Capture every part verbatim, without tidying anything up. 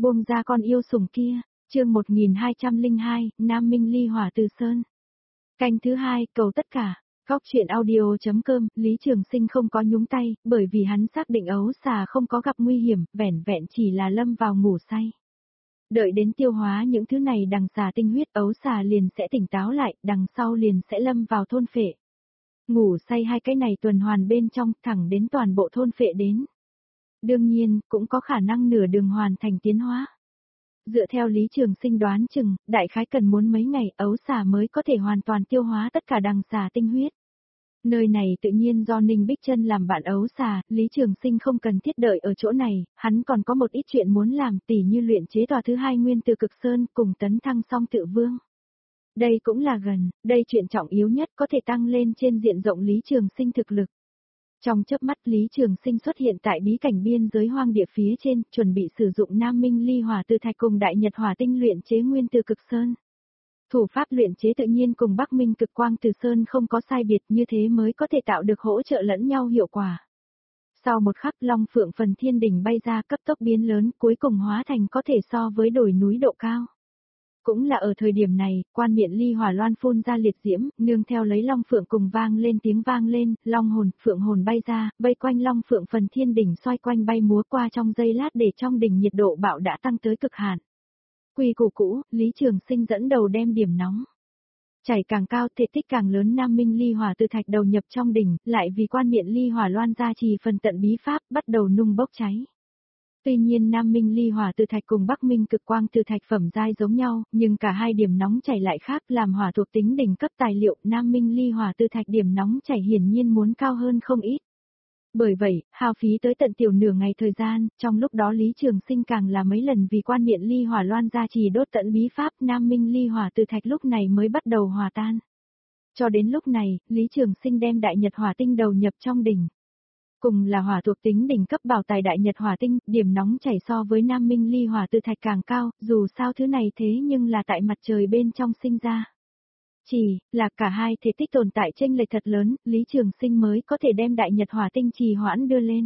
Buông ra con yêu sủng kia, chương một nghìn hai trăm lẻ hai, Nam Minh ly hỏa từ sơn. Canh thứ hai, cầu tất cả. Góc truyện audio.com, Lý Trường Sinh không có nhúng tay, bởi vì hắn xác định ấu xà không có gặp nguy hiểm, vẻn vẹn chỉ là lâm vào ngủ say. Đợi đến tiêu hóa những thứ này đằng xà tinh huyết, ấu xà liền sẽ tỉnh táo lại, đằng sau liền sẽ lâm vào thôn phệ. Ngủ say hai cái này tuần hoàn bên trong, thẳng đến toàn bộ thôn phệ đến. Đương nhiên, cũng có khả năng nửa đường hoàn thành tiến hóa. Dựa theo Lý Trường Sinh đoán chừng, đại khái cần muốn mấy ngày ấu xà mới có thể hoàn toàn tiêu hóa tất cả đằng xà tinh huyết. Nơi này tự nhiên do Ninh Bích Trân làm bạn ấu xà, Lý Trường Sinh không cần thiết đợi ở chỗ này, hắn còn có một ít chuyện muốn làm, tỉ như luyện chế tòa thứ hai nguyên từ cực sơn cùng tấn thăng song tự vương. Đây cũng là gần, đây chuyện trọng yếu nhất có thể tăng lên trên diện rộng Lý Trường Sinh thực lực. Trong chớp mắt Lý Trường Sinh xuất hiện tại bí cảnh biên giới hoang địa phía trên, chuẩn bị sử dụng Nam Minh ly hỏa từ thạch cùng Đại Nhật hỏa tinh luyện chế nguyên từ cực sơn. Thủ pháp luyện chế tự nhiên cùng Bắc Minh cực quang từ sơn không có sai biệt, như thế mới có thể tạo được hỗ trợ lẫn nhau hiệu quả. Sau một khắc Long Phượng phần thiên đỉnh bay ra cấp tốc biến lớn, cuối cùng hóa thành có thể so với đồi núi độ cao. Cũng là ở thời điểm này, quan miện ly hỏa loan phun ra liệt diễm, nương theo lấy Long Phượng cùng vang lên tiếng vang lên, Long hồn, Phượng hồn bay ra, vây quanh Long Phượng phần thiên đỉnh xoay quanh bay múa qua trong giây lát để trong đỉnh nhiệt độ bạo đã tăng tới cực hạn. Quy củ cũ, Lý Trường Sinh dẫn đầu đem điểm nóng. Chảy càng cao, thể tích càng lớn Nam Minh ly hỏa từ thạch đầu nhập trong đỉnh, lại vì quan miện ly hỏa loan gia trì phần tận bí pháp, bắt đầu nung bốc cháy. Tuy nhiên Nam Minh ly hỏa từ thạch cùng Bắc Minh cực quang từ thạch phẩm giai giống nhau, nhưng cả hai điểm nóng chảy lại khác, làm hỏa thuộc tính đỉnh cấp tài liệu, Nam Minh ly hỏa từ thạch điểm nóng chảy hiển nhiên muốn cao hơn không ít. Bởi vậy, hao phí tới tận tiểu nửa ngày thời gian, trong lúc đó Lý Trường Sinh càng là mấy lần vì quan miện ly hỏa loan gia trì đốt tận bí pháp, Nam Minh ly hỏa từ thạch lúc này mới bắt đầu hòa tan. Cho đến lúc này, Lý Trường Sinh đem Đại Nhật hỏa tinh đầu nhập trong đỉnh. Cùng là hỏa thuộc tính đỉnh cấp bảo tài Đại Nhật hỏa tinh, điểm nóng chảy so với Nam Minh ly hỏa từ thạch càng cao, dù sao thứ này thế nhưng là tại mặt trời bên trong sinh ra. Chỉ là cả hai thể tích tồn tại chênh lệch thật lớn, Lý Trường Sinh mới có thể đem Đại Nhật hỏa tinh trì hoãn đưa lên.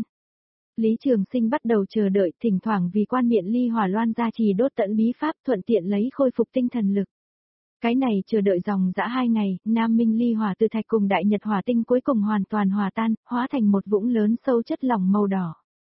Lý Trường Sinh bắt đầu chờ đợi, thỉnh thoảng vì quan miện ly hỏa loan gia trì đốt tận bí pháp, thuận tiện lấy khôi phục tinh thần lực. Cái này chờ đợi dòng dã hai ngày, Nam Minh ly hỏa từ thạch cùng Đại Nhật hỏa tinh cuối cùng hoàn toàn hòa tan, hóa thành một vũng lớn sâu chất lỏng màu đỏ.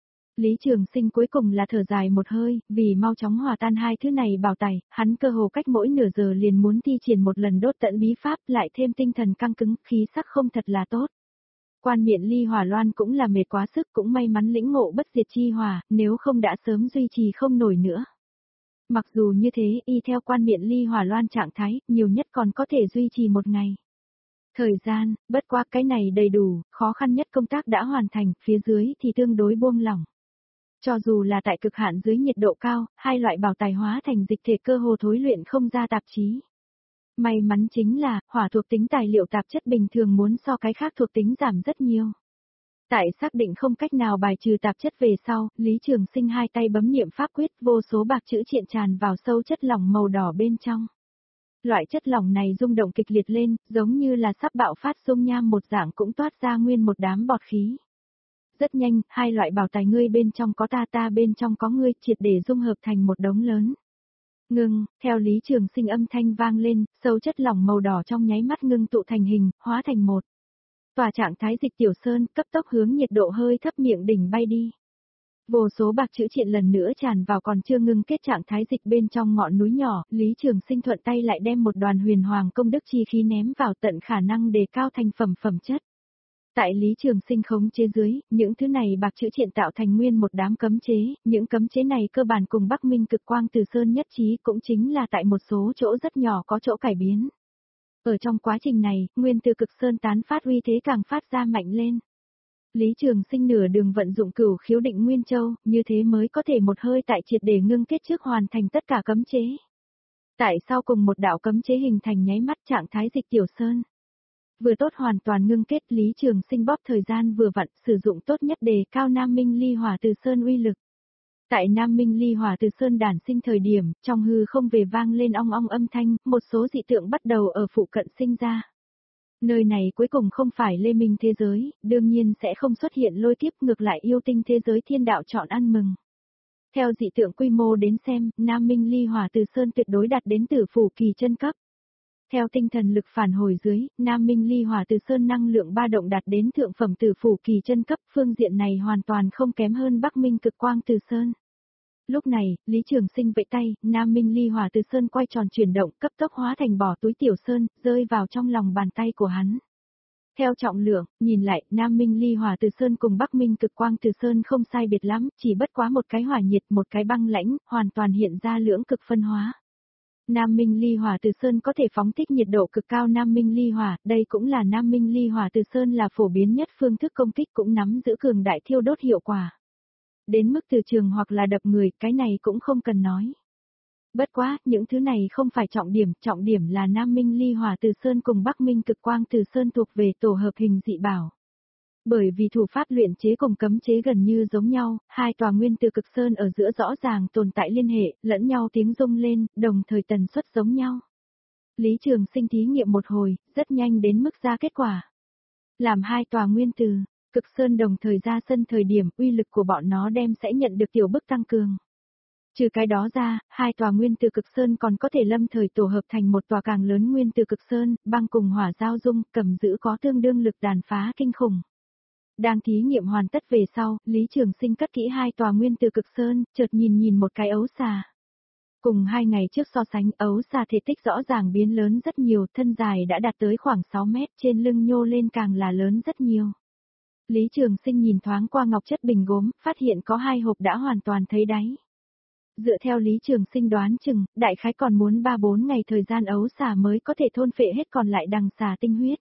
Lý Trường Sinh cuối cùng là thở dài một hơi, vì mau chóng hòa tan hai thứ này bảo tài, hắn cơ hồ cách mỗi nửa giờ liền muốn thi triển một lần đốt tận bí pháp, lại thêm tinh thần căng cứng, khí sắc không thật là tốt. Quan miện ly hỏa loan cũng là mệt quá sức, cũng may mắn lĩnh ngộ bất diệt chi hỏa, nếu không đã sớm duy trì không nổi nữa. Mặc dù như thế, y theo quan miện ly hỏa loan trạng thái, nhiều nhất còn có thể duy trì một ngày. Thời gian, bất quá cái này đầy đủ, khó khăn nhất công tác đã hoàn thành, phía dưới thì tương đối buông lỏng. Cho dù là tại cực hạn dưới nhiệt độ cao, hai loại bảo tài hóa thành dịch thể cơ hồ thối luyện không ra tạp chí. May mắn chính là, hỏa thuộc tính tài liệu tạp chất bình thường muốn so cái khác thuộc tính giảm rất nhiều. Tại xác định không cách nào bài trừ tạp chất về sau, Lý Trường Sinh hai tay bấm niệm pháp quyết, vô số bạc chữ triện tràn vào sâu chất lỏng màu đỏ bên trong. Loại chất lỏng này rung động kịch liệt lên, giống như là sắp bạo phát dung nham một dạng cũng toát ra nguyên một đám bọt khí. Rất nhanh, hai loại bảo tài ngươi bên trong có ta ta bên trong có ngươi, triệt để dung hợp thành một đống lớn. Ngưng, theo Lý Trường Sinh âm thanh vang lên, sâu chất lỏng màu đỏ trong nháy mắt ngưng tụ thành hình, hóa thành một. Tòa trạng thái dịch tiểu sơn cấp tốc hướng nhiệt độ hơi thấp miệng đỉnh bay đi. Vô số bạc chữ triện lần nữa tràn vào còn chưa ngưng kết trạng thái dịch bên trong ngọn núi nhỏ, Lý Trường Sinh thuận tay lại đem một đoàn huyền hoàng công đức chi khí ném vào tận khả năng đề cao thành phẩm phẩm chất. Tại Lý Trường Sinh khống chế dưới, những thứ này bạc chữ triện tạo thành nguyên một đám cấm chế, những cấm chế này cơ bản cùng Bắc Minh cực quang từ sơn nhất trí, cũng chính là tại một số chỗ rất nhỏ có chỗ cải biến. Ở trong quá trình này, nguyên từ cực sơn tán phát uy thế càng phát ra mạnh lên. Lý Trường Sinh nửa đường vận dụng cửu khiếu định nguyên châu, như thế mới có thể một hơi tại triệt để ngưng kết trước hoàn thành tất cả cấm chế. Tại sau cùng một đạo cấm chế hình thành nháy mắt trạng thái dịch tiểu sơn. Vừa tốt hoàn toàn ngưng kết, Lý Trường Sinh bóp thời gian vừa vặn, sử dụng tốt nhất đề cao Nam Minh ly hỏa từ sơn uy lực. Tại Nam Minh ly hỏa từ sơn đản sinh thời điểm, trong hư không về vang lên ong ong âm thanh, một số dị tượng bắt đầu ở phụ cận sinh ra. Nơi này cuối cùng không phải Lê Minh thế giới, đương nhiên sẽ không xuất hiện lôi kiếp, ngược lại yêu tinh thế giới thiên đạo chọn ăn mừng. Theo dị tượng quy mô đến xem, Nam Minh ly hỏa từ sơn tuyệt đối đạt đến tử phủ kỳ chân cấp. Theo tinh thần lực phản hồi dưới, Nam Minh ly hỏa từ sơn năng lượng ba động đạt đến thượng phẩm tử phủ kỳ chân cấp, phương diện này hoàn toàn không kém hơn Bắc Minh cực quang từ sơn. Lúc này, Lý Trường Sinh vẫy tay, Nam Minh ly hỏa từ sơn quay tròn chuyển động, cấp tốc hóa thành bỏ túi tiểu sơn, rơi vào trong lòng bàn tay của hắn. Theo trọng lượng, nhìn lại, Nam Minh ly hỏa từ sơn cùng Bắc Minh cực quang từ sơn không sai biệt lắm, chỉ bất quá một cái hỏa nhiệt, một cái băng lãnh, hoàn toàn hiện ra lưỡng cực phân hóa. Nam Minh ly hỏa từ sơn có thể phóng thích nhiệt độ cực cao. Nam Minh ly hỏa, đây cũng là Nam Minh ly hỏa từ sơn là phổ biến nhất phương thức công kích, cũng nắm giữ cường đại thiêu đốt hiệu quả. Đến mức từ trường hoặc là đập người, cái này cũng không cần nói. Bất quá, những thứ này không phải trọng điểm, trọng điểm là Nam Minh ly hỏa từ sơn cùng Bắc Minh cực quang từ sơn thuộc về tổ hợp hình dị bảo. Bởi vì thủ pháp luyện chế cùng cấm chế gần như giống nhau, hai tòa nguyên từ cực sơn ở giữa rõ ràng tồn tại liên hệ, lẫn nhau tiếng rung lên, đồng thời tần suất giống nhau. Lý Trường Sinh thí nghiệm một hồi, rất nhanh đến mức ra kết quả. Làm hai tòa nguyên từ cực sơn đồng thời ra sân thời điểm, uy lực của bọn nó đem sẽ nhận được tiểu bức tăng cường. Trừ cái đó ra, hai tòa nguyên từ cực sơn còn có thể lâm thời tổ hợp thành một tòa càng lớn nguyên từ cực sơn, băng cùng hỏa giao dung, cầm giữ có tương đương lực đàn phá kinh khủng. Đang thí nghiệm hoàn tất về sau, Lý Trường Sinh cất kỹ hai tòa nguyên từ cực sơn, chợt nhìn nhìn một cái ấu xà. Cùng hai ngày trước so sánh, ấu xà thể tích rõ ràng biến lớn rất nhiều, thân dài đã đạt tới khoảng sáu mét, trên lưng nhô lên càng là lớn rất nhiều. Lý Trường Sinh nhìn thoáng qua ngọc chất bình gốm, phát hiện có hai hộp đã hoàn toàn thấy đáy. Dựa theo Lý Trường Sinh đoán chừng, đại khái còn muốn ba bốn ngày thời gian ấu xà mới có thể thôn phệ hết còn lại đằng xà tinh huyết.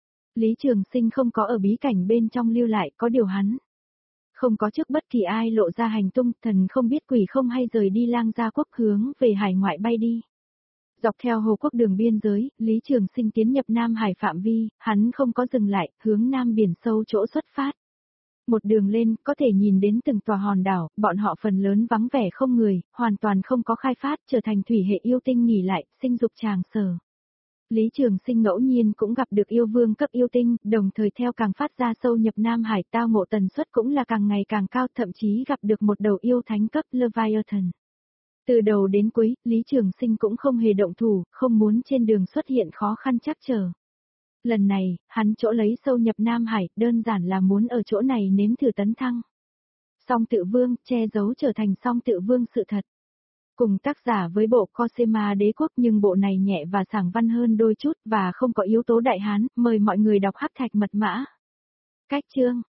Lý Trường Sinh không có ở bí cảnh bên trong lưu lại, có điều hắn không có trước bất kỳ ai lộ ra hành tung, thần không biết quỷ không hay rời đi Lang Gia quốc hướng về hải ngoại bay đi. Dọc theo Hồ Quốc đường biên giới, Lý Trường Sinh tiến nhập Nam Hải phạm vi, hắn không có dừng lại, hướng Nam biển sâu chỗ xuất phát. Một đường lên, có thể nhìn đến từng tòa hòn đảo, bọn họ phần lớn vắng vẻ không người, hoàn toàn không có khai phát, trở thành thủy hệ yêu tinh nghỉ lại, sinh dục tràng sở. Lý Trường Sinh ngẫu nhiên cũng gặp được yêu vương cấp yêu tinh, đồng thời theo càng phát ra sâu nhập Nam Hải tao ngộ tần suất cũng là càng ngày càng cao, thậm chí gặp được một đầu yêu thánh cấp Leviathan. Từ đầu đến cuối, Lý Trường Sinh cũng không hề động thủ, không muốn trên đường xuất hiện khó khăn trắc trở. Lần này, hắn chỗ lấy sâu nhập Nam Hải, đơn giản là muốn ở chỗ này nếm thử tấn thăng. Song tự vương, che giấu trở thành song tự vương sự thật. Cùng tác giả với bộ Cosema đế quốc nhưng bộ này nhẹ và sảng văn hơn đôi chút và không có yếu tố đại hán, mời mọi người đọc hắc thạch mật mã. Cách chương